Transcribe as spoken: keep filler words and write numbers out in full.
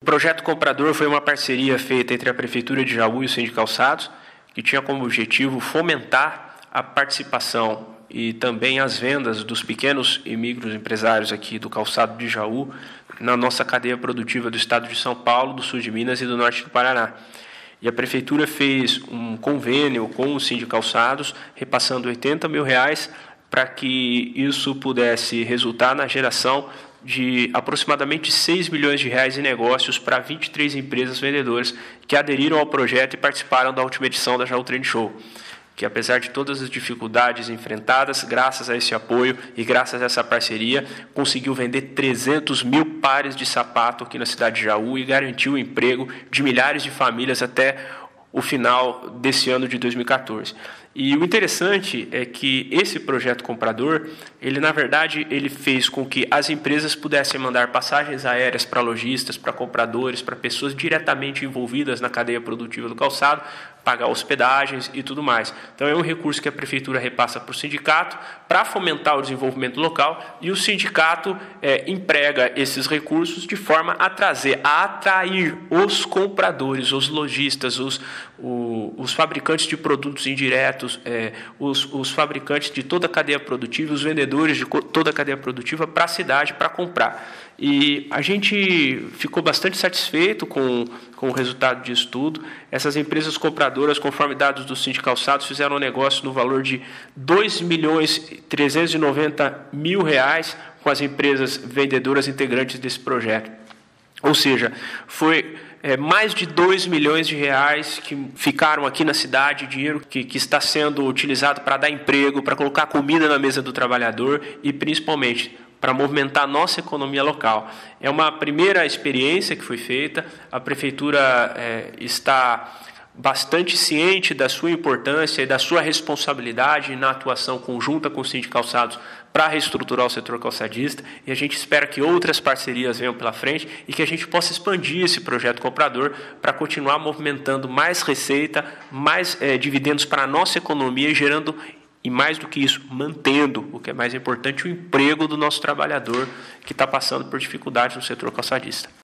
projeto comprador foi uma parceria feita entre a Prefeitura de Jaú e o Sindicalçados, que tinha como objetivo fomentar a participação e também as vendas dos pequenos e micros empresários aqui do calçado de Jaú na nossa cadeia produtiva do estado de São Paulo, do sul de Minas e do norte do Paraná. E a Prefeitura fez um convênio com o Sindicalçados, repassando oitenta mil reais para que isso pudesse resultar na geração de aproximadamente seis milhões de reais em negócios para vinte e três empresas vendedoras que aderiram ao projeto e participaram da última edição da Jaú Trend Show, que apesar de todas as dificuldades enfrentadas, graças a esse apoio e graças a essa parceria, conseguiu vender trezentos mil pares de sapato aqui na cidade de Jaú e garantiu o emprego de milhares de famílias até o final desse ano de dois mil e quatorze. E o interessante é que esse projeto comprador, ele na verdade ele fez com que as empresas pudessem mandar passagens aéreas para lojistas, para compradores, para pessoas diretamente envolvidas na cadeia produtiva do calçado, pagar hospedagens e tudo mais. Então é um recurso que a Prefeitura repassa para o sindicato para fomentar o desenvolvimento local e o sindicato é, emprega esses recursos de forma a trazer, a atrair os compradores, os lojistas, os, o, os fabricantes de produtos indiretos, é, os, os fabricantes de toda a cadeia produtiva, os vendedores de toda a cadeia produtiva para a cidade para comprar. E a gente ficou bastante satisfeito com, com o resultado disso tudo. Essas empresas compradoras, conforme dados do Sindicalçados, fizeram um negócio no valor de dois milhões trezentos e noventa mil reais com as empresas vendedoras integrantes desse projeto. Ou seja, foi é, mais de dois milhões de reais que ficaram aqui na cidade, dinheiro que, que está sendo utilizado para dar emprego, para colocar comida na mesa do trabalhador e, principalmente, para movimentar a nossa economia local. É uma primeira experiência que foi feita, a Prefeitura é, está bastante ciente da sua importância e da sua responsabilidade na atuação conjunta com os Sindicalçados para reestruturar o setor calçadista, e a gente espera que outras parcerias venham pela frente e que a gente possa expandir esse projeto comprador para continuar movimentando mais receita, mais é, dividendos para a nossa economia e gerando, e mais do que isso, mantendo, o que é mais importante, o emprego do nosso trabalhador que está passando por dificuldades no setor calçadista.